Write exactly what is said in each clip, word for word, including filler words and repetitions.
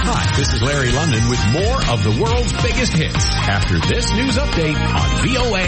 Hi, this is Larry London with more of the world's biggest hits after this news update on V O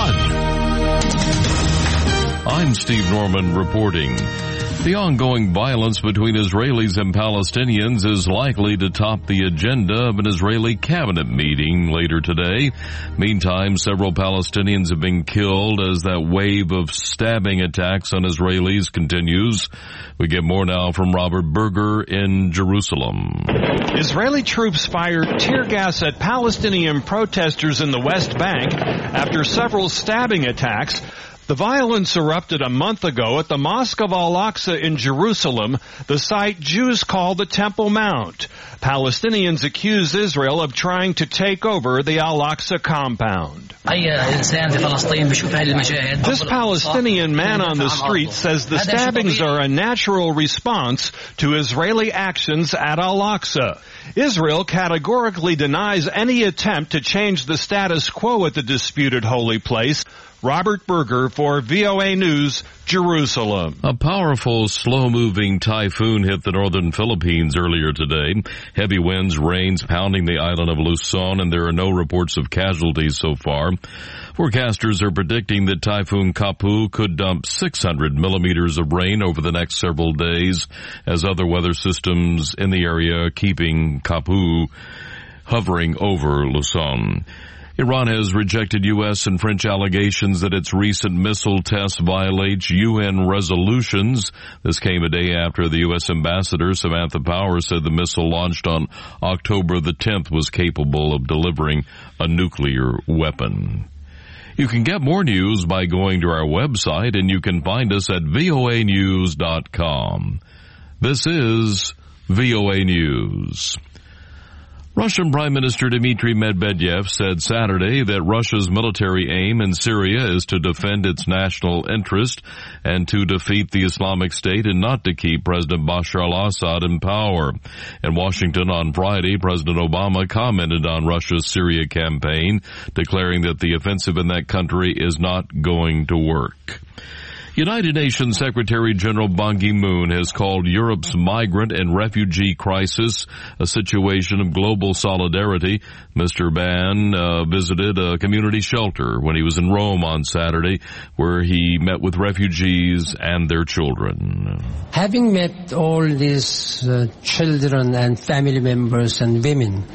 A one. I'm Steve Norman reporting. The ongoing violence between Israelis and Palestinians is likely to top the agenda of an Israeli cabinet meeting later today. Meantime, several Palestinians have been killed as that wave of stabbing attacks on Israelis continues. We get more now from Robert Berger in Jerusalem. Israeli troops fired tear gas at Palestinian protesters in the West Bank after several stabbing attacks. The violence erupted a month ago at the Mosque of Al-Aqsa in Jerusalem, the site Jews call the Temple Mount. Palestinians accuse Israel of trying to take over the Al-Aqsa compound. This Palestinian man on the street says the stabbings are a natural response to Israeli actions at Al-Aqsa. Israel categorically denies any attempt to change the status quo at the disputed holy place. Robert Berger for V O A News, Jerusalem. A powerful, slow-moving typhoon hit the northern Philippines earlier today. Heavy winds, rains pounding the island of Luzon, and there are no reports of casualties so far. Forecasters are predicting that Typhoon Kapu could dump six hundred millimeters of rain over the next several days, as other weather systems in the area are keeping Kapu hovering over Luzon. Iran has rejected U S and French allegations that its recent missile test violates U N resolutions. This came a day after the U S ambassador, Samantha Power, said the missile launched on October the tenth was capable of delivering a nuclear weapon. You can get more news by going to our website, and you can find us at V O A news dot com. This is V O A News. Russian Prime Minister Dmitry Medvedev said Saturday that Russia's military aim in Syria is to defend its national interest and to defeat the Islamic State and not to keep President Bashar al-Assad in power. In Washington on Friday, President Obama commented on Russia's Syria campaign, declaring that the offensive in that country is not going to work. United Nations Secretary General Ban Ki-moon has called Europe's migrant and refugee crisis a situation of global solidarity. Mister Ban uh, visited a community shelter when he was in Rome on Saturday, where he met with refugees and their children. Having met all these uh, children and family members and women,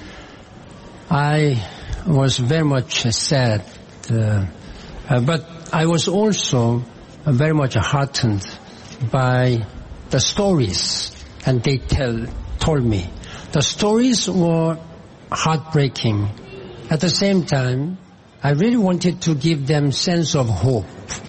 I was very much sad, uh, uh, but I was also very much heartened by the stories and they tell told me. The stories were heartbreaking. At the same time, I really wanted to give them sense of hope.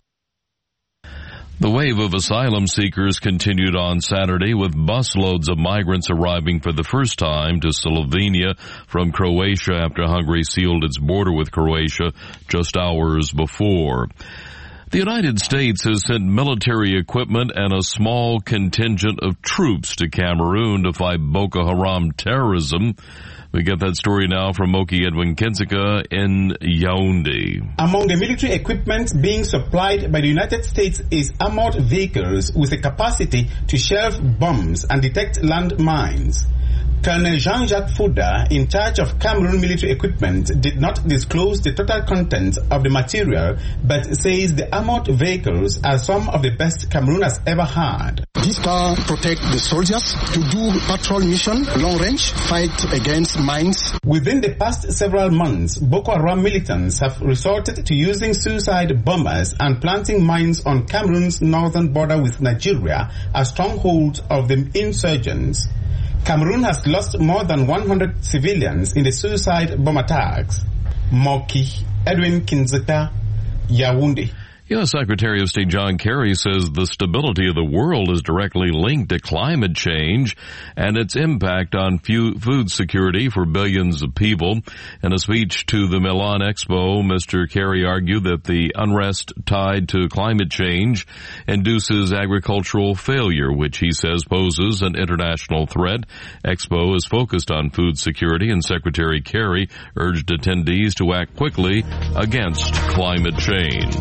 The wave of asylum seekers continued on Saturday with busloads of migrants arriving for the first time to Slovenia from Croatia after Hungary sealed its border with Croatia just hours before. The United States has sent military equipment and a small contingent of troops to Cameroon to fight Boko Haram terrorism. We get that story now from Moki Edwin Kinzeka in Yaoundé. Among the military equipment being supplied by the United States is armored vehicles with a capacity to shelve bombs and detect landmines. Colonel Jean-Jacques Fouda, in charge of Cameroon military equipment, did not disclose the total contents of the material, but says the armored vehicles are some of the best Cameroon has ever had. These cars protect the soldiers to do patrol mission, long range, fight against mines. Within the past several months, Boko Haram militants have resorted to using suicide bombers and planting mines on Cameroon's northern border with Nigeria as strongholds of the insurgents. Cameroon has lost more than one hundred civilians in the suicide bomb attacks. Moki Edwin Kinzeka, Yaoundé. U S Secretary of State John Kerry says the stability of the world is directly linked to climate change and its impact on food security for billions of people. In a speech to the Milan Expo, Mister Kerry argued that the unrest tied to climate change induces agricultural failure, which he says poses an international threat. Expo is focused on food security, and Secretary Kerry urged attendees to act quickly against climate change.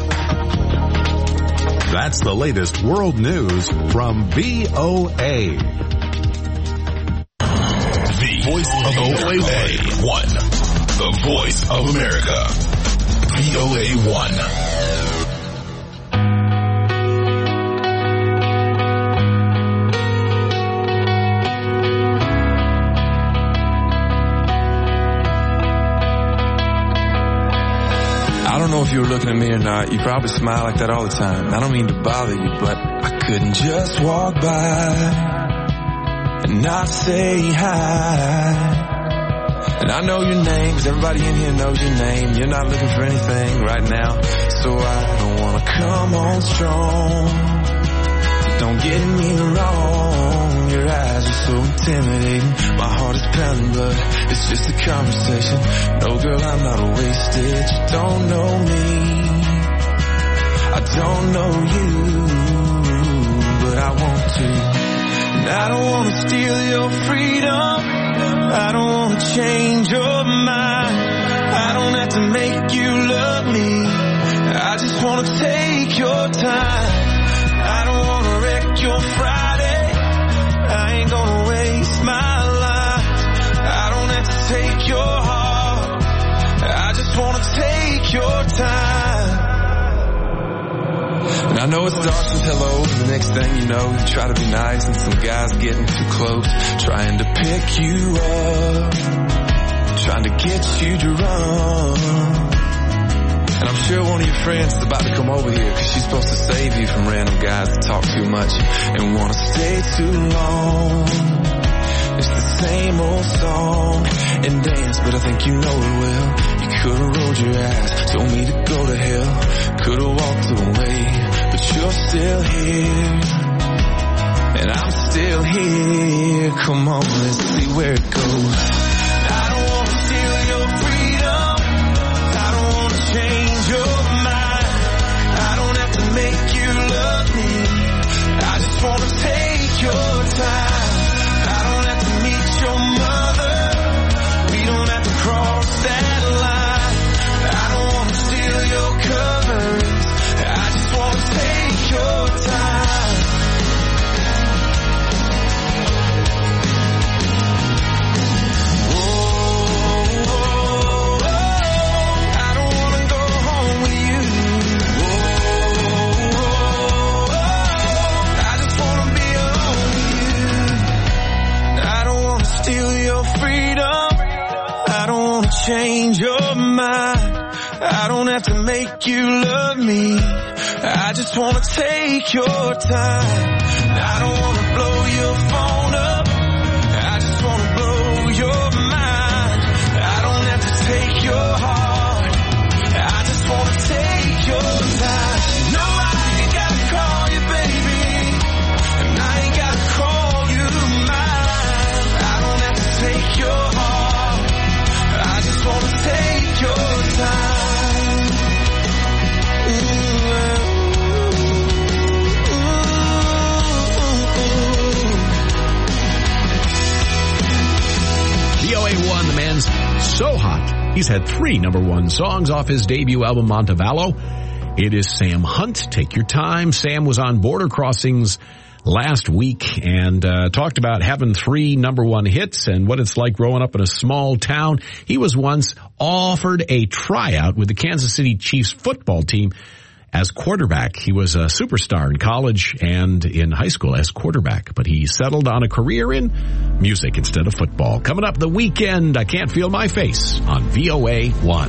That's the latest world news from V O A. V voice of V O A one. The voice of America. V O A one. I don't know if you were looking at me or not. You probably smile like that all the time. I don't mean to bother you, but I couldn't just walk by and not say hi. And I know your name, because everybody in here knows your name. You're not looking for anything right now, so I don't want to come on strong. Don't get me wrong, your eyes are so intimidating. My heart is pounding, but it's just a conversation. No, girl, I'm not wasted. You don't know me, I don't know you, but I want to. And I don't want to steal your freedom, I don't want to change your mind. I don't have to make you love me, I just want to take your time. I don't want to wreck your Friday, I ain't gonna waste my life. I don't have to take your heart, I just want to take your time. And I know it starts with hello, and the next thing you know, you try to be nice, and some guy's getting too close, trying to pick you up, trying to get you to run. And I'm sure one of your friends is about to come over here, cause she's supposed to save you from random guys that talk too much and wanna stay too long. It's the same old song and dance, but I think you know it well. You could've rolled your eyes, told me to go to hell, could've walked away, but you're still here, and I'm still here. Come on, let's see where it goes. I don't wanna steal your freedom, I don't wanna change your mind, I don't have to make you love me, I just wanna take your time. I don't have to meet your mother, we don't have to cross that line. I don't wanna steal your covers, I just wanna take your time. Whoa, whoa, whoa, I don't wanna go home with you. Whoa, whoa, whoa, I just wanna be alone with you. I don't wanna steal your freedom, I don't wanna change your mind, I don't have to make you love me, I just wanna take your time. I don't wanna blow your phone up, I just wanna blow your mind. I don't have to take your heart, I just wanna take your time. No, I ain't gotta call you baby, and I ain't gotta call you mine. I don't have to take your heart, I just wanna take your time. V O A one, the man's so hot. He's had three number one songs off his debut album, Montevallo. It is Sam Hunt. Take your time. Sam was on Border Crossings last week and uh, talked about having three number one hits and what it's like growing up in a small town. He was once offered a tryout with the Kansas City Chiefs football team as quarterback. He was a superstar in college and in high school as quarterback, but he settled on a career in music instead of football. Coming up the weekend, I Can't Feel My Face on V O A one.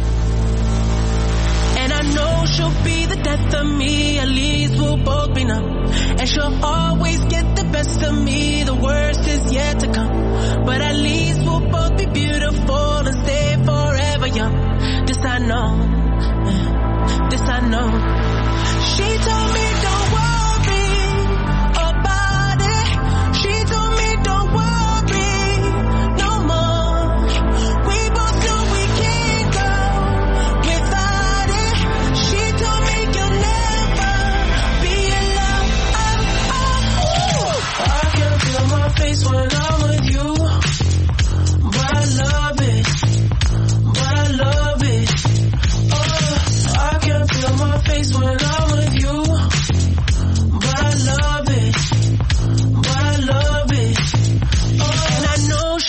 And I know she'll be the death of me, at least we'll both be numb. And she'll always get the best of me, the worst is yet to come. But at least we'll both be beautiful and stay forever young. This I know. This I know. She told me don't worry about it. She told me don't worry no more. We both know we can't go without it. She told me you'll never be alone. Oh, oh, oh. I can feel my face when I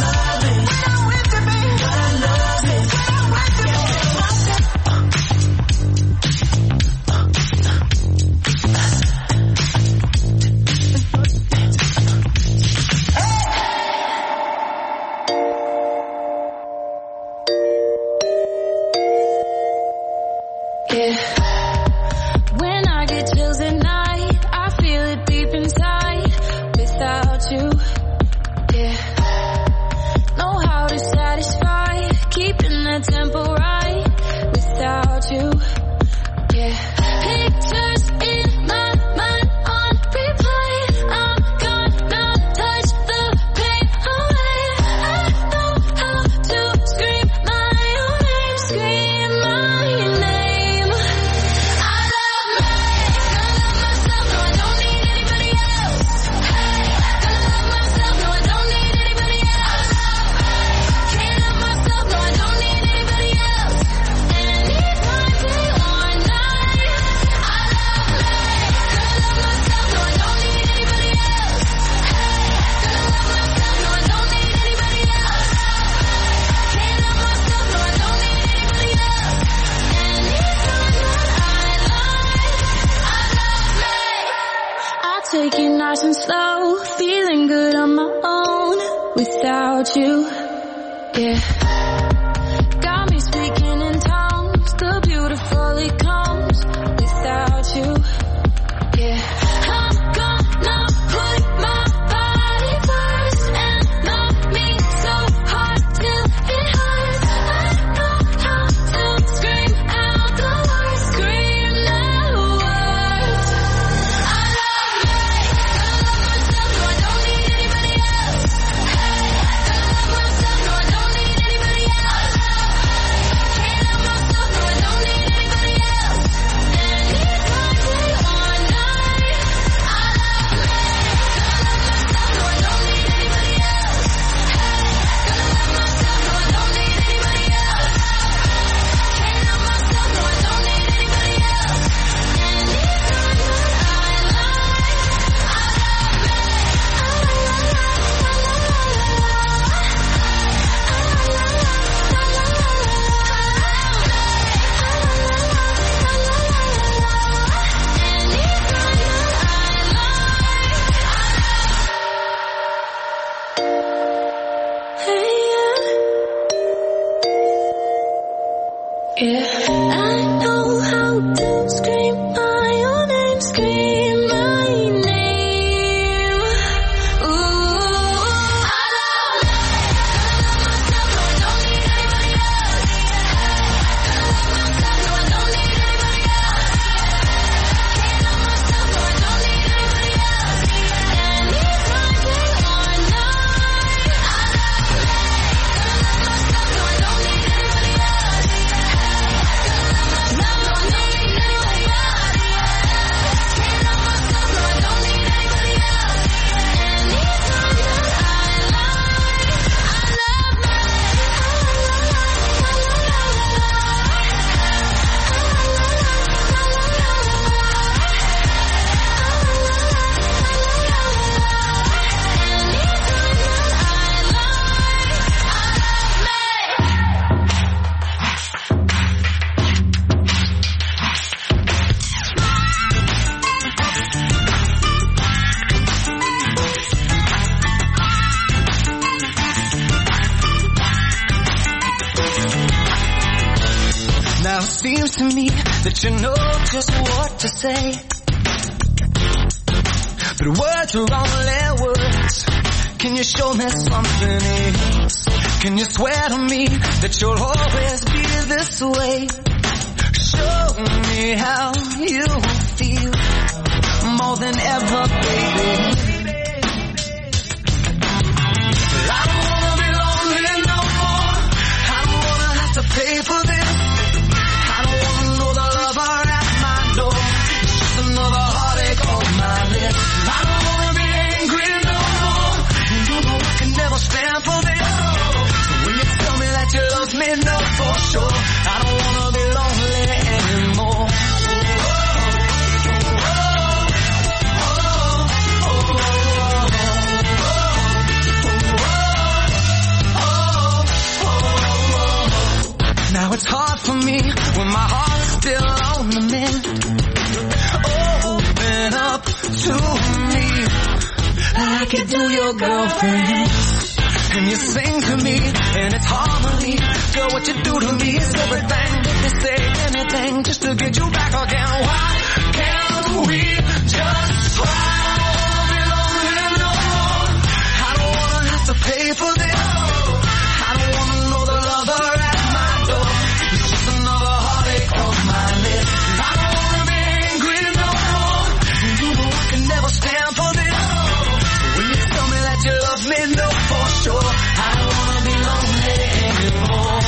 Don't need anybody else. Yeah, I know how to scream my own name, scream my name. Ooh, I love myself, no, I don't need anybody else. I love myself, no, I don't need anybody else. Can't love myself, no, I don't need anybody else. And it's my day or night. I love myself, no, I don't need anybody else. Love, no, I don't need anybody else. Can't love myself, no, I don't need anybody else. And it's my day I love, I love Now it seems to me that you know just what to say, but words are only words. Can you show me something else? Can you swear to me that you'll always be this way? Show me how you feel more than ever, baby. I don't wanna be lonely no more. I don't wanna have to pay for this. I don't wanna know the lover at my door. It's just another heartache on my list. I don't wanna be angry no more. You know I can never stand for this. So when you tell me that you love me, know for sure I don't wanna be lonely anymore. Now it's hard for me when my heart's still on the mend. Open up to me like you do your girlfriend. And you sing to me and it's harmony. Girl, what you do to me is everything. Let me say anything just to get you back again. Why can't we just try? I don't wanna be lonely no more. I don't wanna have to pay for this. I don't wanna know the lover at my door. It's just another heartache on my list. I don't wanna be angry no more. You know I can never stand for this. When you tell me that you love me, know for sure I don't wanna be lonely anymore.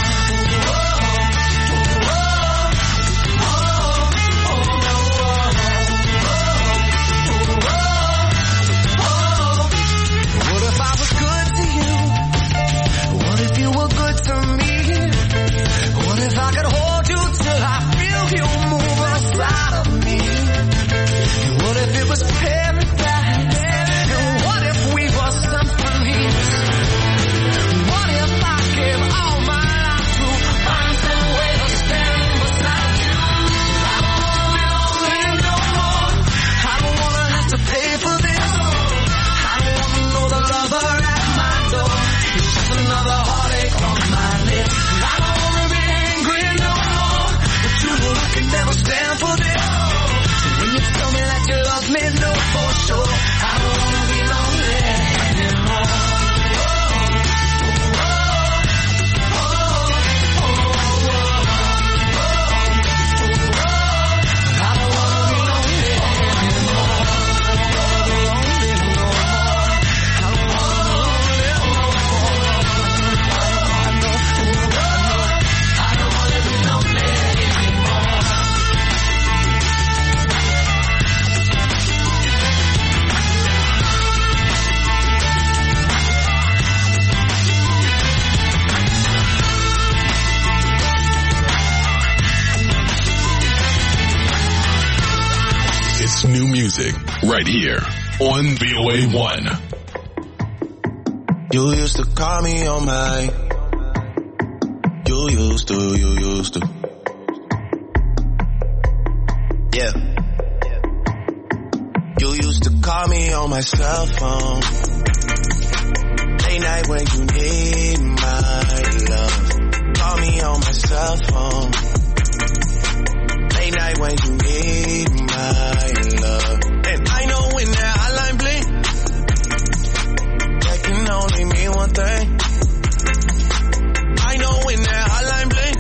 What if I was good to you? What if you were good to me? What if I could hold you till I feel you move inside of me? What if it was paradise? And what if we were symphonies? What if I gave all my life to find some way to stand beside you? I don't wanna be lonely no more. I don't wanna have to pay for this. I don't wanna know the lover at my door. It's just another heartache on my list. I don't wanna be angry no more. But you know I can never stand for this. When you tell me that you love me, know for sure I don't wanna be lonely anymore. I don't wanna be lonely anymore. I don't wanna be lonely no more. I don't wanna be lonely no more. I know, I don't wanna be lonely anymore. It's new music right here on V O A one. You used to call me on my. You used to, you used to. Yeah. You used to call me on my cell phone. Late night when you need my love. Call me on my cell phone. when you need my love. And I know when that hotline blink, that can only mean one thing. I know when that hotline blink,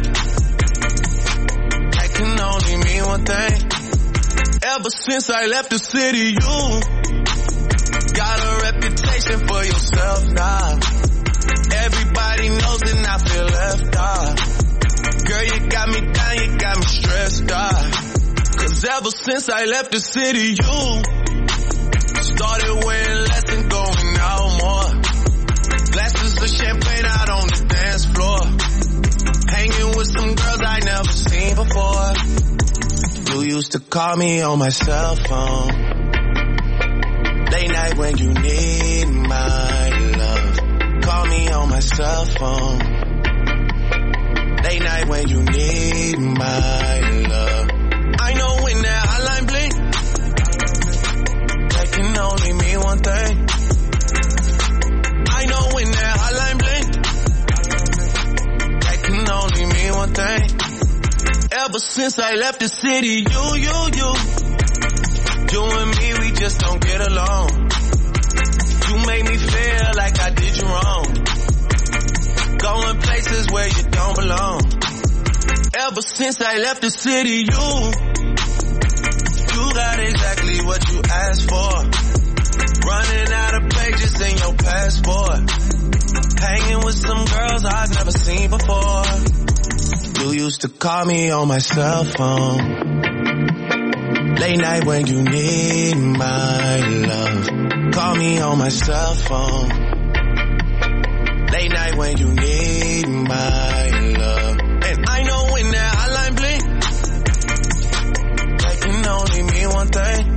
that can only mean one thing. Ever since I left the city, you got a reputation for yourself now. Everybody knows and I feel left out. Girl, you got me down, you got me stressed out. Cause ever since I left the city, you started wearing less and going out more. Glasses of champagne out on the dance floor. Hanging with some girls I never seen before. You used to call me on my cell phone. Late night when you need my love. Call me on my cell phone. Late night when you need my love. I know when that hotline blink, that can only mean one thing. I know when that hotline blink, that can only mean one thing. Ever since I left the city, you, you, you, you and me, we just don't get along. You made me feel like I did you wrong. Going places where you don't belong. Ever since I left the city, you, you got exactly what you asked for. Running out of pages in your passport. Hanging with some girls I've never seen before. You used to call me on my cell phone. Late night when you need my love. Call me on my cell phone. Late night when you need my love. And I know when that hotline blink, that can only mean one thing.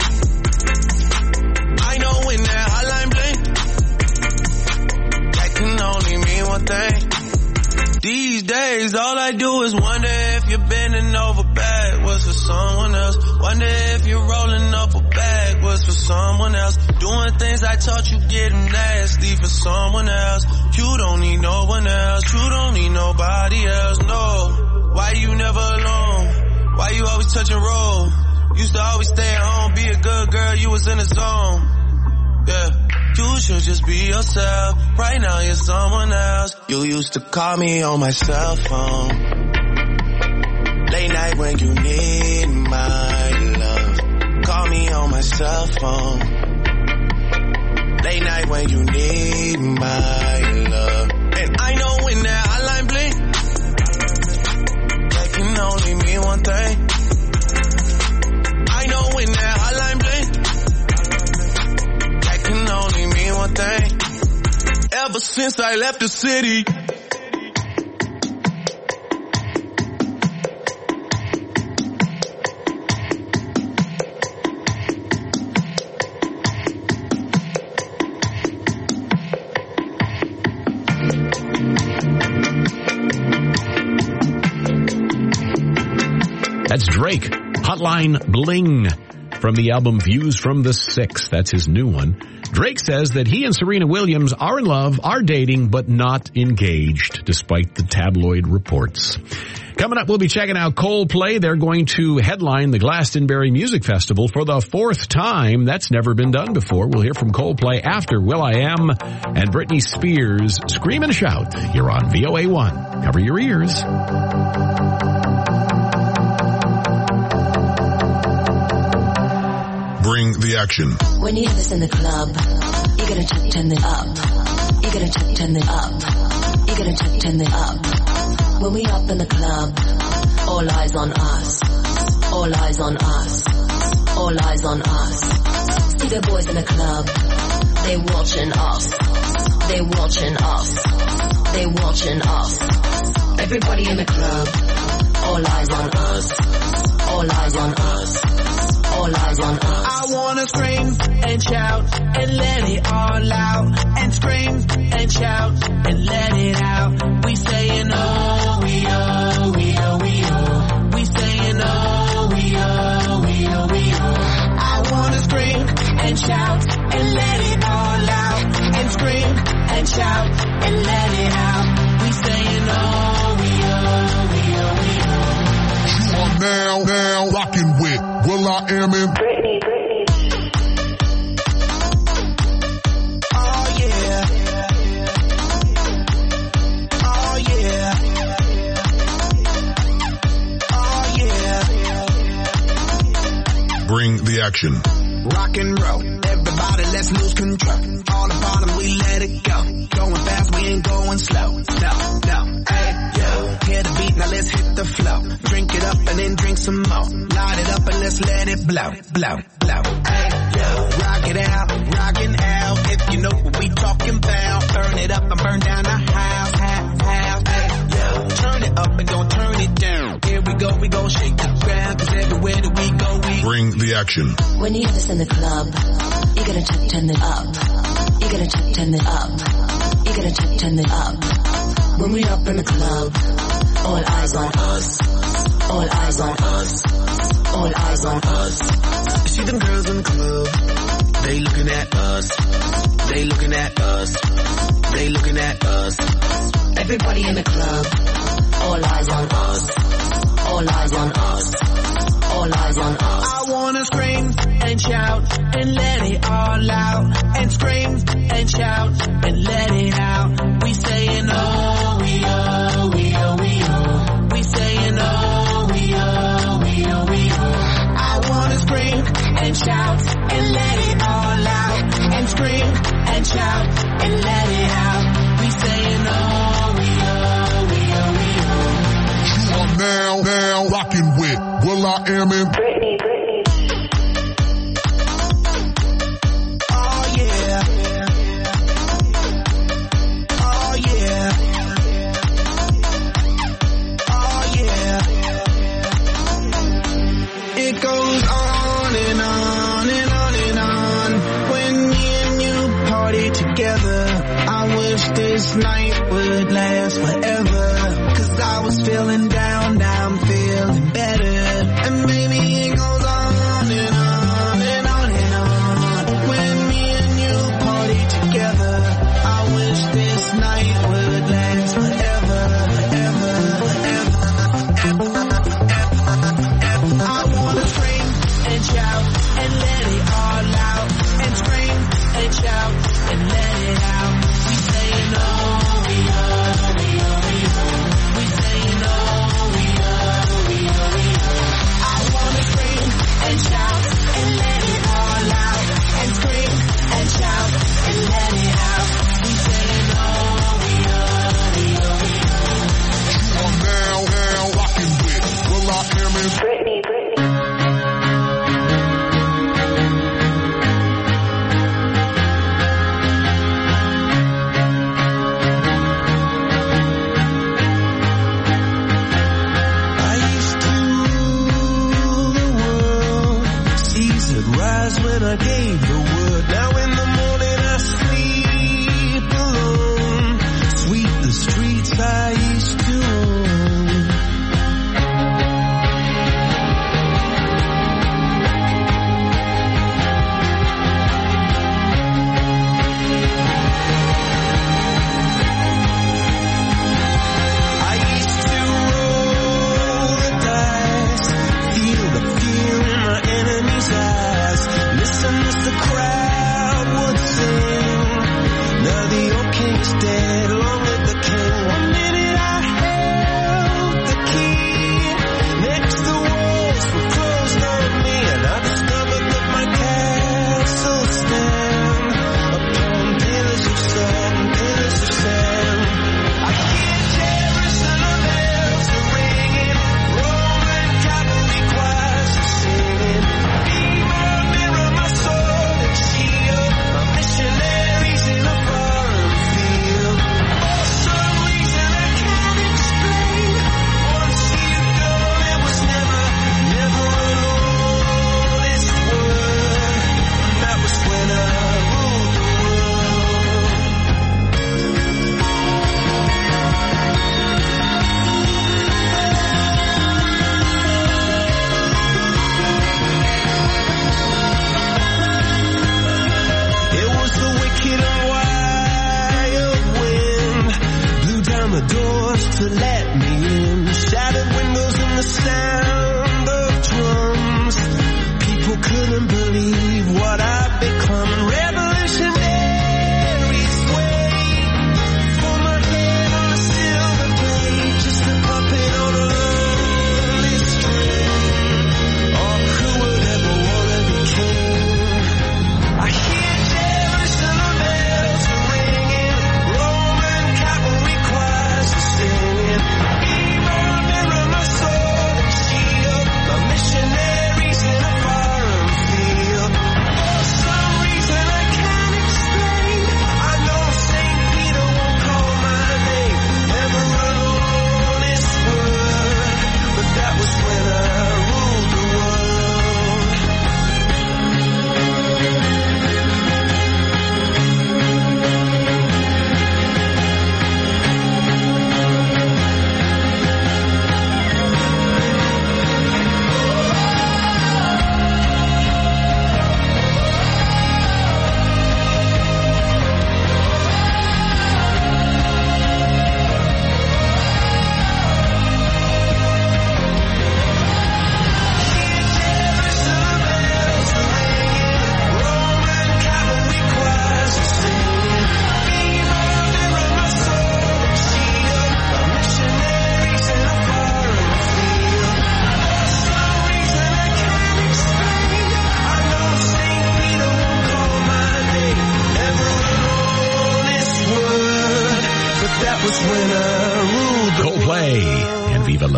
I know when that hotline blink, that can only mean one thing. These days, all I do is wonder if you're bending over backwards for someone else. Wonder if you're rolling up a backwards for someone else. Doing things I taught you getting nasty for someone else. You don't need no one else. You don't need nobody else, no. Why you never alone? Why you always touch and roll? Used to always stay at home, be a good girl, you was in the zone. Yeah. You should just be yourself. Right now you're someone else. You used to call me on my cell phone. Late night when you need my love. Call me on my cell phone. Late night when you need my love. And I know when that hotline blink, that can only mean one thing. I know when that hotline blink, can only mean one thing. Ever since I left the city. That's Drake, Hotline Bling, from the album Views from the Six. That's his new one. Drake says that he and Serena Williams are in love, are dating, but not engaged, despite the tabloid reports. Coming up, we'll be checking out Coldplay. They're going to headline the Glastonbury Music Festival for the fourth time. That's never been done before. We'll hear from Coldplay after will.i.am and Britney Spears Scream and Shout here on V O A one. Cover your ears. Bring the action. When you have this in the club, you gotta check, turn it up. You gotta check, turn it up. You gotta check, turn it up. When we up in the club, all eyes on us. All eyes on us. All eyes on us. See the boys in the club, they watching us. They watching us. They watching us. Everybody in the club, all eyes on us. All eyes on us. All eyes on us. I wanna scream and shout and let it all out. And scream and shout and let it out. We saying oh, we oh, we oh, we oh. We saying oh, we oh, we oh, we oh. I wanna scream and shout and let it all out. And scream and shout and let it out. We saying oh, we oh, we oh. Well, I am in Britney, Britney. Oh yeah. Oh yeah. Oh yeah. Bring the action. Rock and roll. Everybody, let's lose control. All the bottom, we let it go. Going fast, we ain't going slow. No, no. Hey, yo. Hear the beat, now let's hit the flow. Drink it up and then drink some more. Light it up and let's let it blow, blow, blow. Hey, yo. Rock it out, rockin' out. If you know what we talking about. Burn it up and burn down the house, house, house. Hey, yo. Turn it up and don't turn it down. Here we go, we gon' shake the ground. Cause everywhere that we go, we bring the action. When you hear this in the club, you gotta turn, turn it up. You gotta turn, turn it up. You gotta turn, turn it up. When we up in the club, all eyes on us. All eyes on us. All eyes on us. See them girls in the club. They looking at us. They looking at us. They looking at us. Everybody in the club, all eyes on us. All eyes on us. All eyes on us. I wanna scream and shout and let it all out. And scream and shout and let it out. We saying oh, we oh, we oh, we oh. We saying oh, we oh, we oh, we oh. I wanna scream and shout and let it all out. And scream and shout and let it out. We saying oh, we oh, we oh, we oh. You are now, now rocking with Will I Am in Britney, Britney. Oh yeah. Oh yeah. Oh yeah. It goes on and on and on and on. When me and you party together, I wish this night would last forever. Cause I was feeling down, now I'm feeling better. And baby, it goes on and on and on and on. When me and you party together, I wish this night would last forever, forever, forever, forever, forever. I wanna scream and shout and let it all out. And scream and shout and let it out. We saying oh, we oh, we oh, we oh. We saying oh, we oh, we oh, we oh. I wanna scream and shout and let it all out. And scream and shout and let it out. We saying oh, we oh, we oh, we oh. You are now, now rocking with Will I Am in Britney, Britney. When I gave the word, now in the morning I sleep alone. Sweep the streets I used to own. I used to roll the dice, feel the fear in my enemy's eyes. Listen as the crowd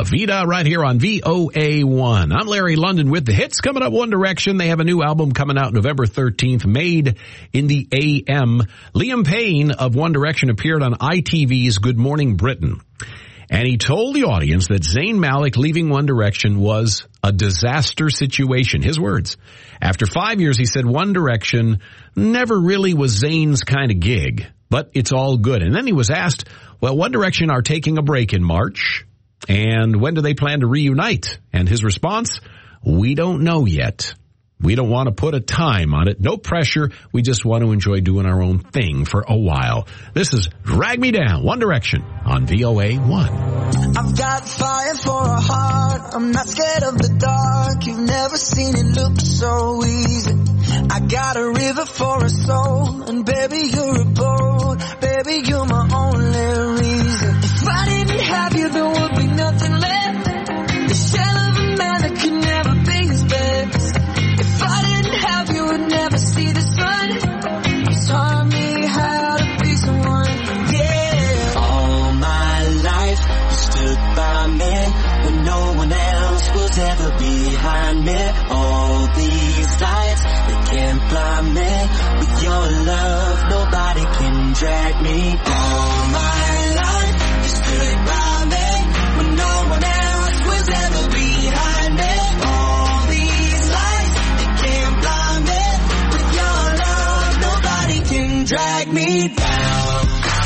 Vida right here on V O A one. I'm Larry London with the hits. Coming up, One Direction. They have a new album coming out November thirteenth, Made in the A M. Liam Payne of One Direction appeared on I T V's Good Morning Britain. And he told the audience that Zayn Malik leaving One Direction was a disaster situation. His words. After five years, he said One Direction never really was Zayn's kind of gig, but it's all good. And then he was asked, well, One Direction are taking a break in March, and when do they plan to reunite? And his response, we don't know yet. We don't want to put a time on it. No pressure. We just want to enjoy doing our own thing for a while. This is Drag Me Down, One Direction on V O A one. I've got fire for a heart. I'm not scared of the dark. You've never seen it look so easy. I got a river for a soul. And baby, you're a boat. Baby, you're my only reason. If I didn't have you, there would be nothing left. The shell of a man that could never be his best. If I didn't have you, would never see the sun. You taught me how to be someone, yeah. All my life, you stood by me when no one else was ever behind me. All these lights, they can't blind me. With your love, nobody can drag me. All my life, you stood by me when no one else was ever behind me. All these lights, they can't blind me. With your love, nobody can drag me down.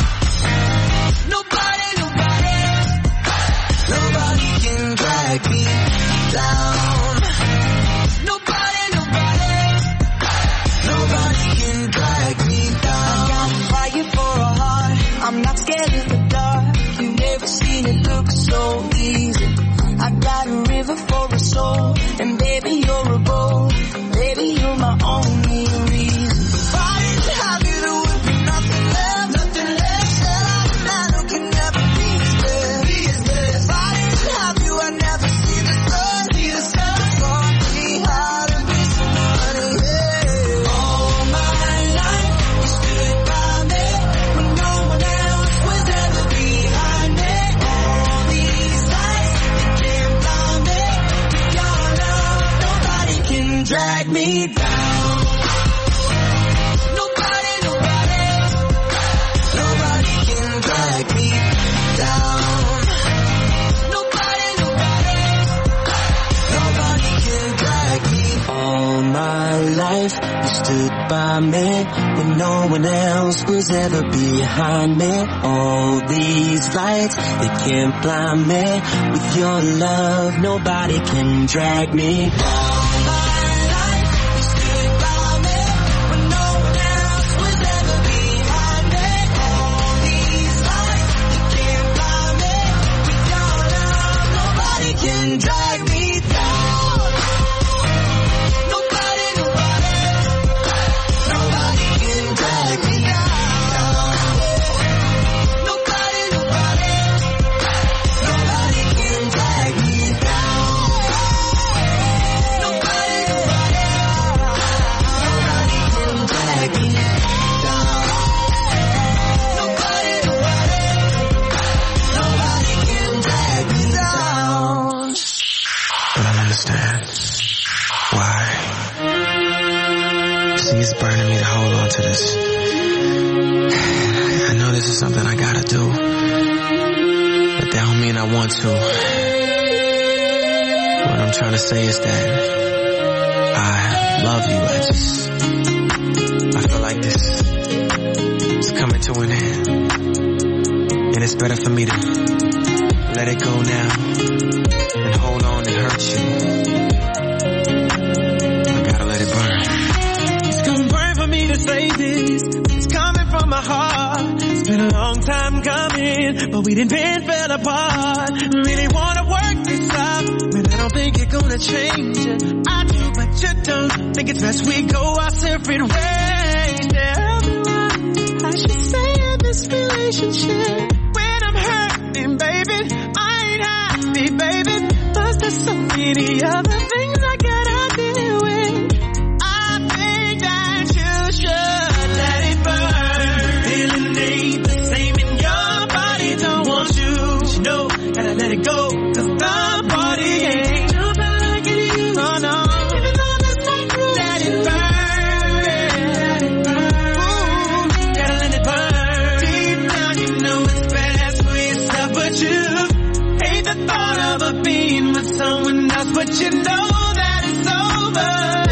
Nobody, nobody, nobody can drag me down. Nobody, nobody, nobody can drag me down. I got fire for a heart. I'm not scared of the dark. You've never seen it look so easy. I got a river for a soul. And baby, you're a boat. Baby, you're my only reason. If I didn't have you, there would be nothing left. Nothing left. Said I'm a man who can never be his best. Be his best. If I didn't have you, I'd never see the sun. See the sun. Taught me how to be somebody, yeah. All my life, you stood by me when no one else was ever behind me. All these lights, they can't blind me. With your love, nobody can drag me down. Nobody, nobody, nobody can drag me down. Nobody, nobody, nobody can drag me. All my life, you stood by me when no one else was ever behind me. All these lights, they can't blind me. With your love, nobody can drag me down. Can drag me down. Nobody, nobody, nobody can drag me down. Nobody, nobody, nobody can drag me down. Nobody, nobody, nobody can drag me down. Nobody, nobody, nobody can drag me down. But I understand why. See, it's burning me to hold on to this. I know this is something I gotta do, but that don't mean I want to. What I'm trying to say is that I love you. I just, I feel like this is coming to an end, and it's better for me to let it go now and hold on and hurt you. I gotta let it burn. It's gonna burn for me to say this. It's coming from my heart. It's been a long time coming, but we didn't been fell apart. Really wanna work this out, but I don't think you're gonna change it. I do, but you don't. Think it's best we go our separate ways. Yeah, everyone, I should say in this relationship, when I'm hurting, baby, I ain't happy, baby. Plus there's so many other things I gotta deal with. I think that you should let it burn. Feeling ain't the same in your body, don't want you. But you know, gotta let it go, 'cause I'm but you know that it's over.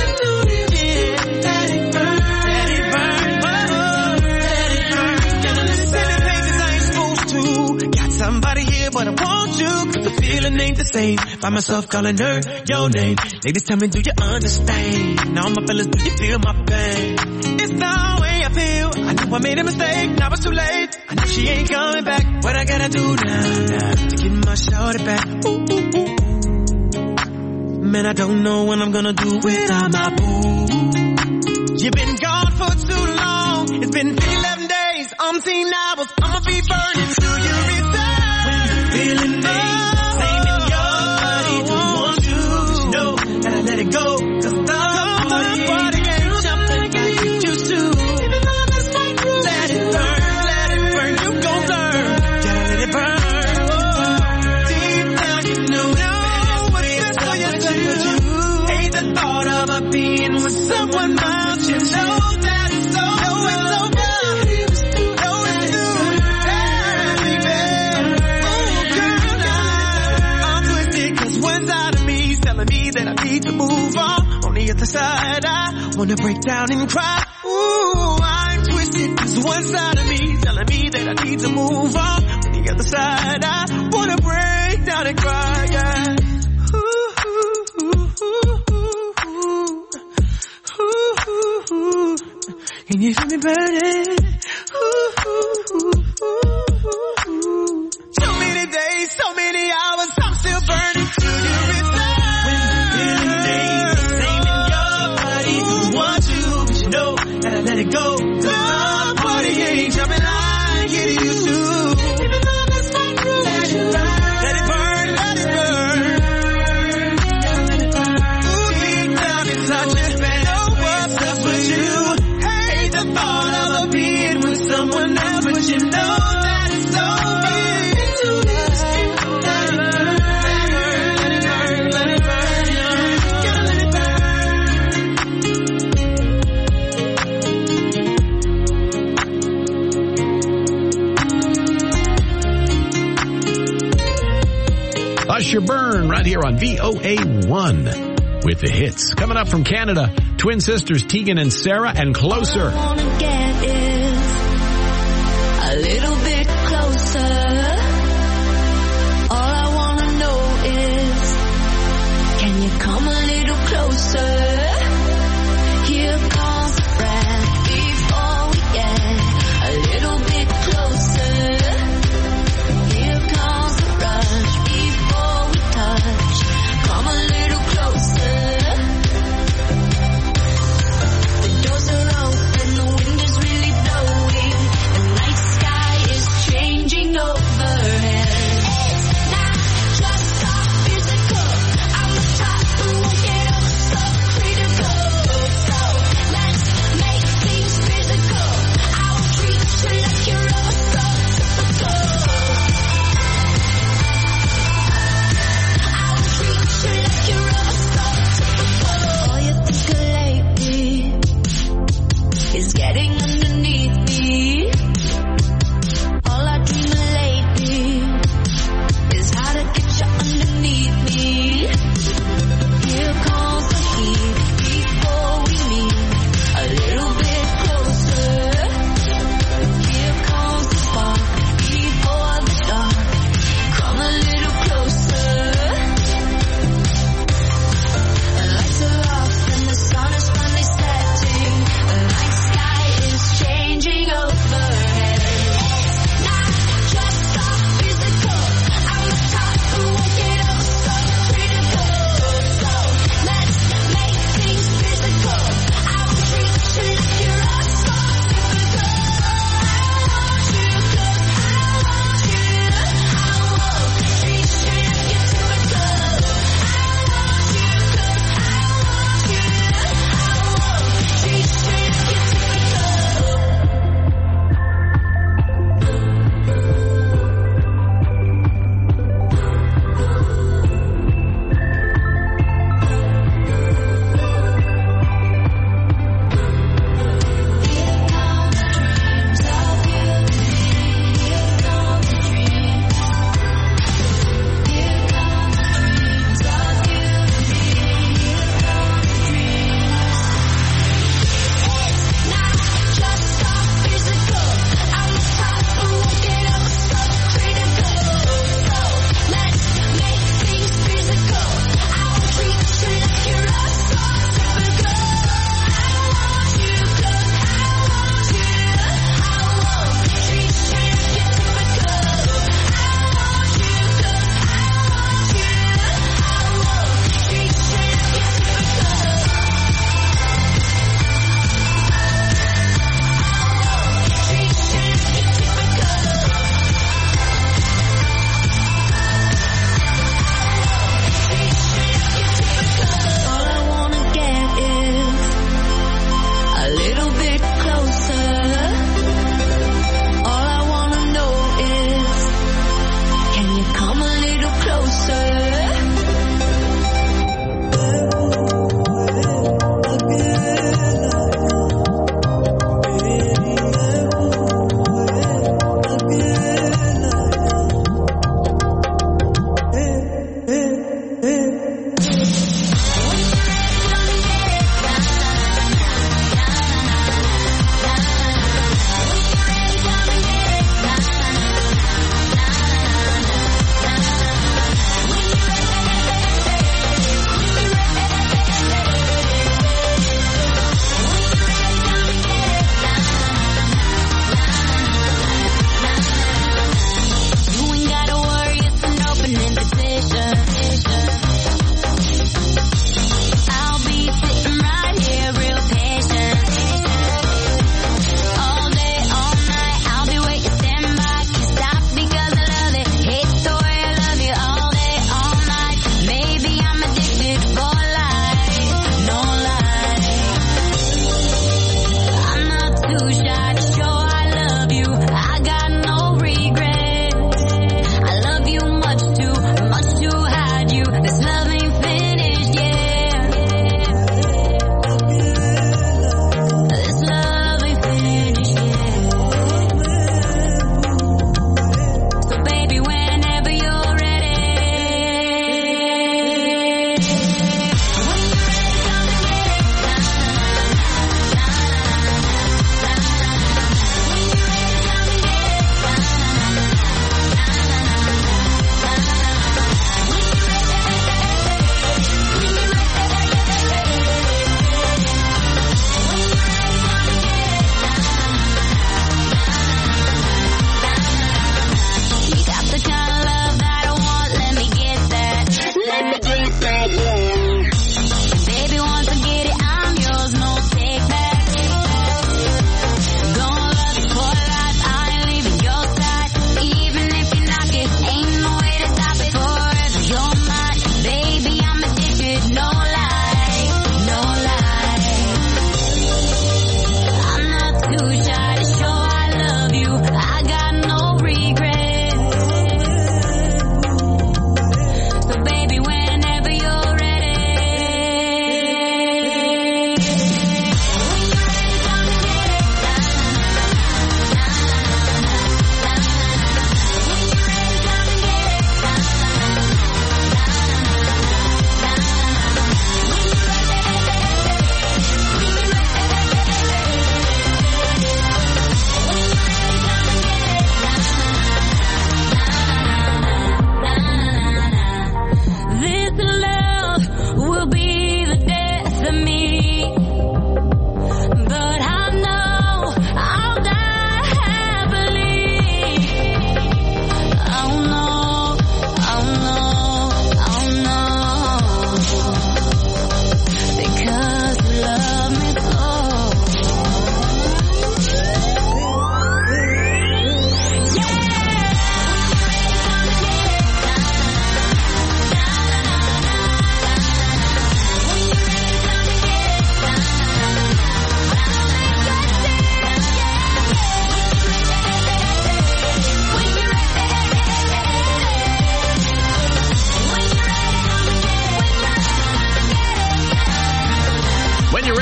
Let it burn, let it burn, let it burn. Gotta listen to places I ain't supposed to. Got somebody here, but I want you. 'Cause the feeling ain't the same. Find myself calling her your name. Ladies, tell me, do you understand? Now my fellas, do you feel my pain? It's the way I feel. I know I made a mistake, now it's too late. I know she ain't coming back. What I gotta do now to get my shorty back? Ooh, ooh, ooh. Man, I don't know what I'm gonna do without my boo. You've been gone for too long. It's been eleven days, umpteen hours. I'ma be burning till you return. When you're feeling me, same in your body, don't want you. But you know, gotta let it go. 'Cause the party ain't jumping like you used to. Even though that's my groove. Let it burn, let it burn, you gon' learn. Gotta let it burn. Deep down you know, know what it's for you to do. Hate the thought of a being with someone else. You know that it's over. Know it's over. Know it's through. Hey, baby. Oh, girl, now I'm twisted 'cause one side of me is telling me that I need to move on. On the other side, I wanna break down and cry. Ooh, I'm twisted 'cause one side of me is telling me that I need to move on. On the other side, I wanna break down and cry, yeah. Ooh, ooh, ooh, ooh, ooh, ooh, ooh. Can you feel me burning? Ooh, ooh, ooh, ooh, ooh. So many days, so many hours, I'm still burning till you return. When you're feeling things, same in your body, don't want you, but you know, gotta let it go. 'Cause the party ain't jumping like it used to. Even though that's my groove, let it burn, let it burn, let it burn. Ooh, deep down inside you, no what's up with you. Hate the thought of a being with someone else, but you know that it's over. Let it burn, let it burn, let it burn, yeah. Gotta let it burn. Usher Burn right here on V O A one with the hits. Coming up from Canada, twin sisters Tegan and Sarah and Closer. All I wanna get is a little bit closer. All I wanna know is, can you come a little closer? Here comes the friend before we get a little bit closer. Here comes the rush before we touch. Come a little closer. The doors are open, the wind is really blowing. The night sky is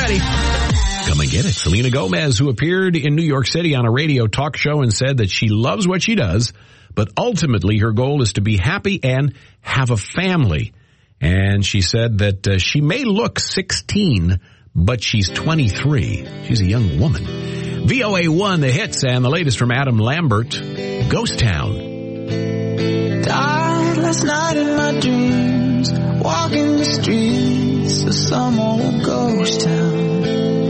ready. Come and get it. Selena Gomez, who appeared in New York City on a radio talk show and said that she loves what she does, but ultimately her goal is to be happy and have a family. And she said that uh, she may look sixteen, but she's twenty-three. She's a young woman. V O A one, the hits, and the latest from Adam Lambert, Ghost Town. Died last night in my dreams, walking the streets of some old ghost town.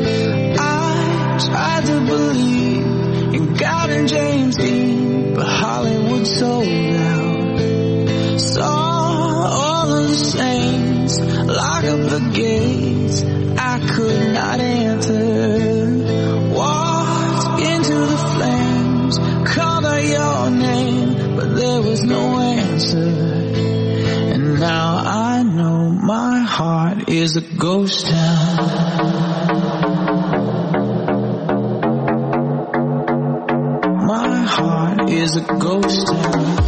I tried to believe in God and James Dean, but Hollywood sold out. Saw all of the saints lock up the gates I could not enter. Walked into the flames, called out your name, but there was no answer. And now I know my heart is a ghost town. My heart is a ghost town.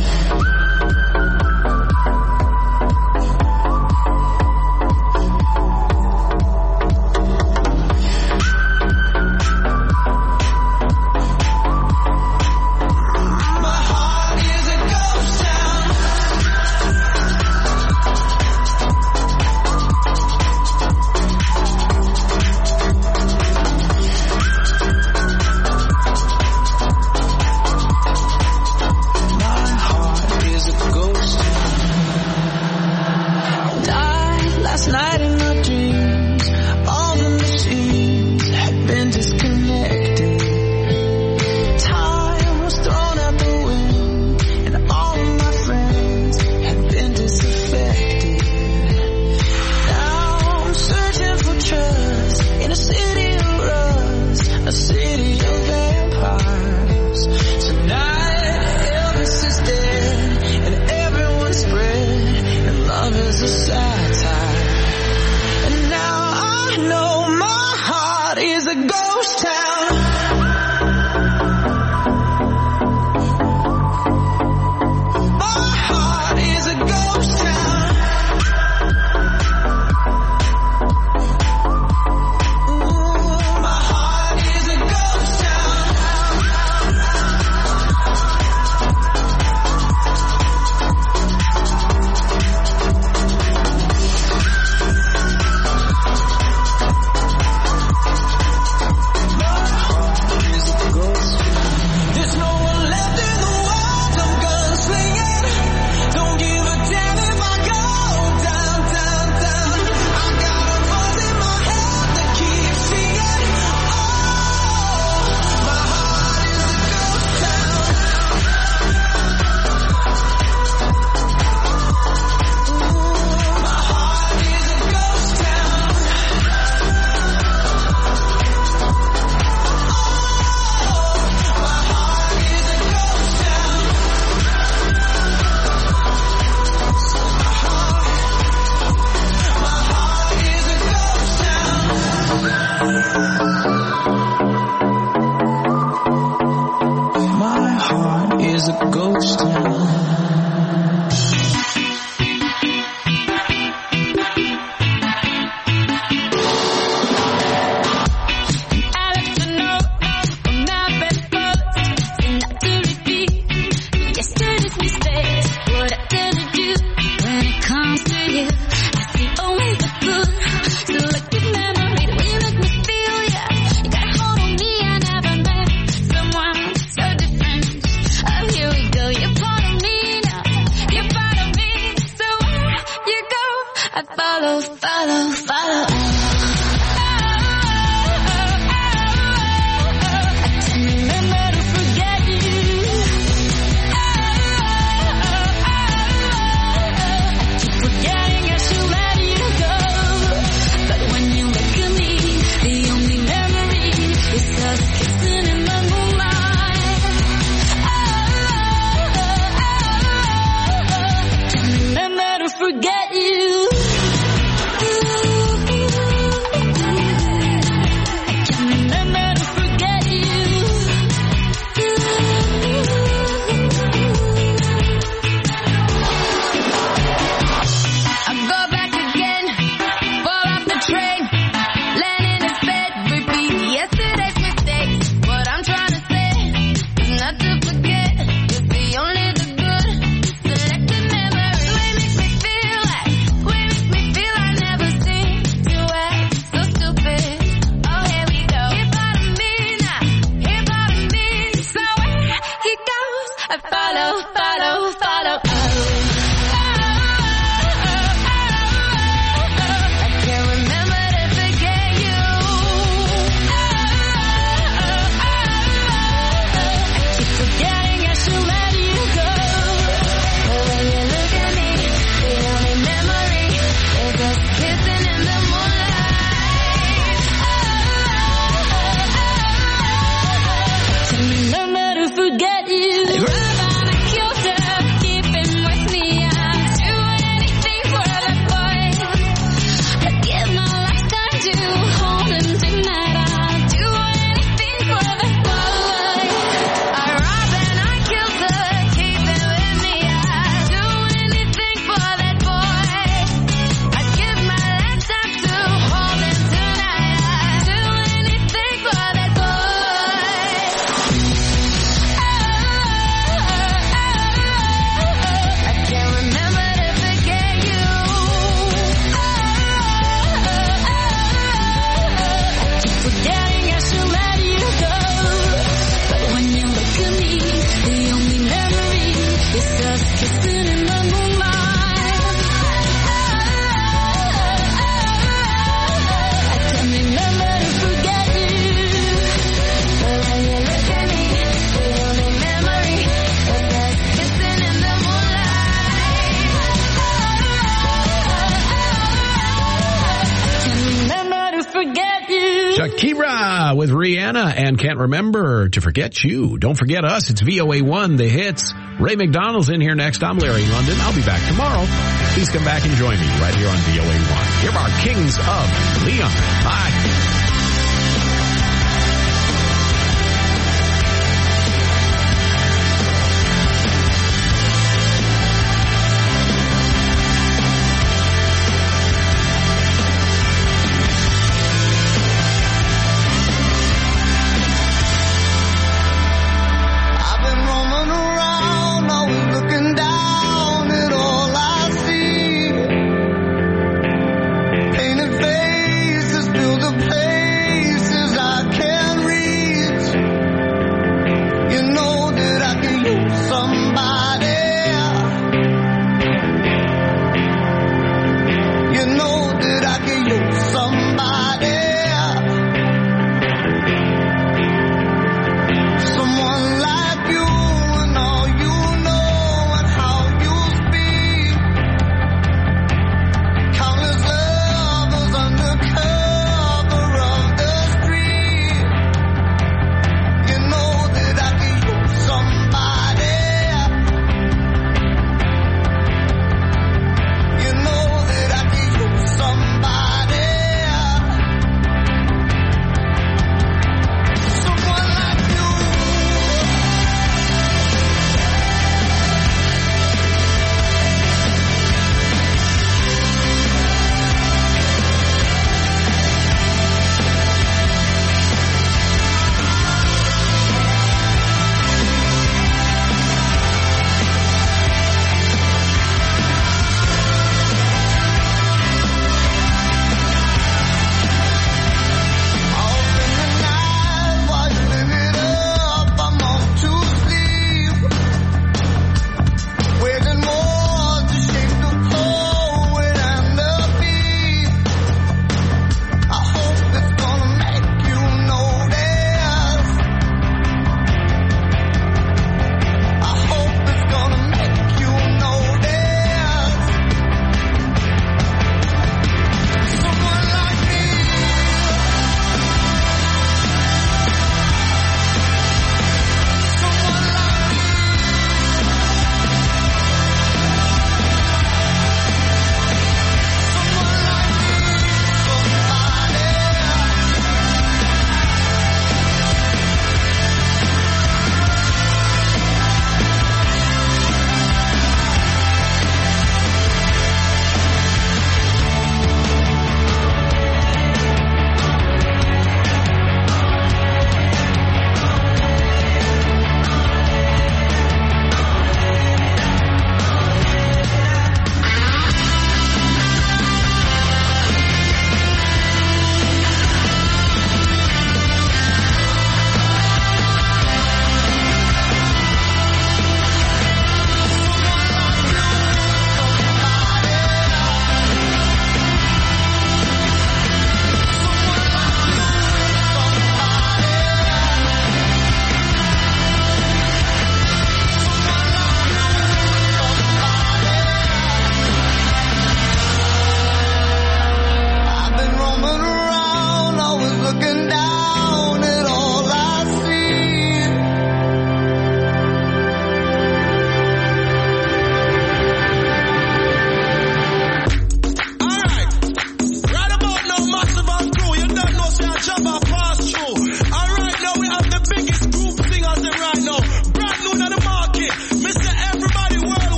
Forget you. forget you. Shakira with Rihanna and Can't Remember to Forget You. Don't forget us. It's V O A one, The Hits. Ray McDonald's in here next. I'm Larry London. I'll be back tomorrow. Please come back and join me right here on V O A one. Here are Kings of Leon. Bye.